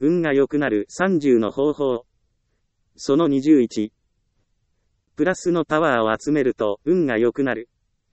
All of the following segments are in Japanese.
運が良くなる30の方法。その21。プラスのパワーを集めると運が良くなる。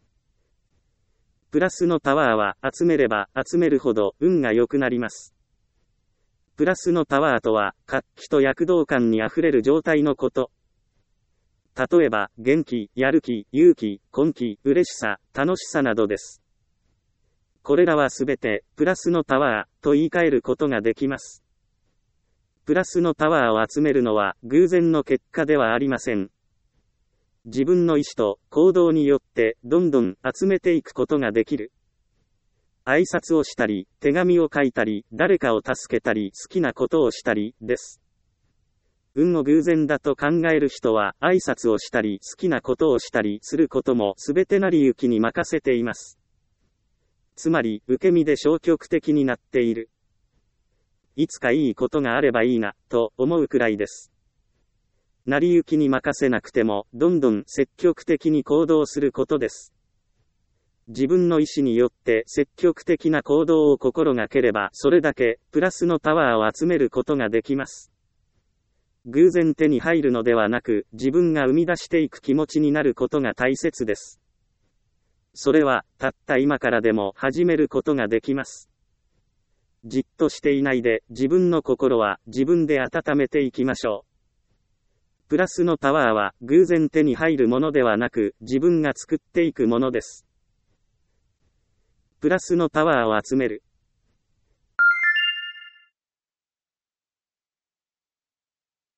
プラスのパワーは集めれば集めるほど運が良くなります。プラスのパワーとは活気と躍動感にあふれる状態のこと。例えば、元気、やる気、勇気、根気、嬉しさ、楽しさなどです。これらはすべて、プラスのパワー、と言い換えることができます。プラスのパワーを集めるのは、偶然の結果ではありません。自分の意志と行動によって、どんどん集めていくことができる。挨拶をしたり、手紙を書いたり、誰かを助けたり、好きなことをしたり、です。運を偶然だと考える人は、挨拶をしたり、好きなことをしたりすることも、すべて成り行きに任せています。つまり、受け身で消極的になっている。いつかいいことがあればいいな、と思うくらいです。成り行きに任せなくても、どんどん積極的に行動することです。自分の意思によって積極的な行動を心がければ、それだけ、プラスのパワーを集めることができます。偶然手に入るのではなく、自分が生み出していく気持ちになることが大切です。それは、たった今からでも始めることができます。じっとしていないで、自分の心は自分で温めていきましょう。プラスのパワーは、偶然手に入るものではなく、自分が作っていくものです。プラスのパワーを集める。